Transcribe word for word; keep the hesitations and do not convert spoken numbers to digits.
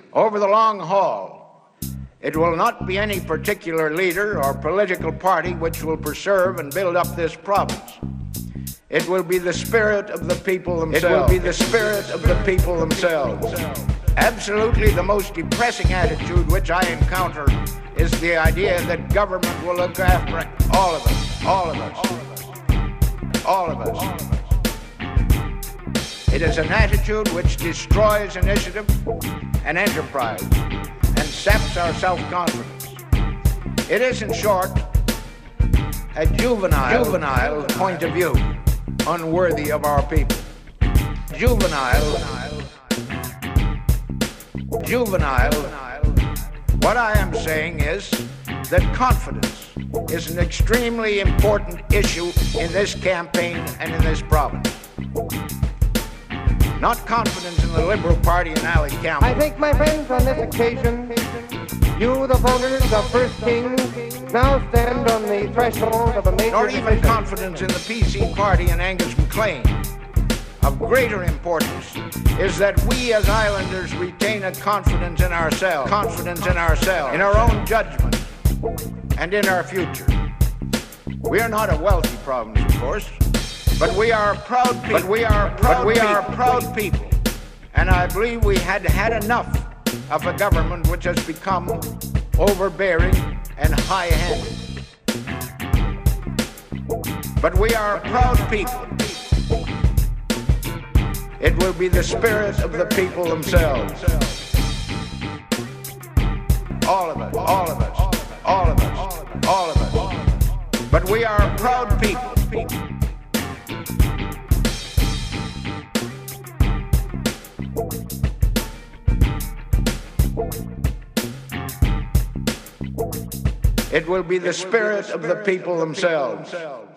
Over the long haul, it will not be any particular leader or political party which will preserve and build up this province. It will be the spirit of the people themselves. It will be the spirit of the people themselves. Absolutely the most depressing attitude which I encounter is the idea that government will look after all of us, all of us, all of us. It is an attitude which destroys initiative and enterprise and saps our self-confidence. It is, in short, a juvenile, juvenile point of view, unworthy of our people. Juvenile, juvenile. What I am saying is that confidence is an extremely important issue in this campaign and in this province. Not confidence in the Liberal Party and Ally Campbell. I think, my friends, on this occasion, you, the voters of First Kings, now stand on the threshold of a major Nor even decision. confidence in the P C Party and Angus MacLean. Of greater importance is that we as Islanders retain a confidence in ourselves, confidence in ourselves, in our own judgment, and in our future. We are not a wealthy province, of course, but we are a proud people. But we are a proud, but we are a proud people. And I believe we had had enough of a government which has become overbearing and high-handed. But we are a proud people. It will be the spirit of the people themselves. All of us, all of us, all of us, all of us. But we are a proud people. It will be the spirit of the people themselves.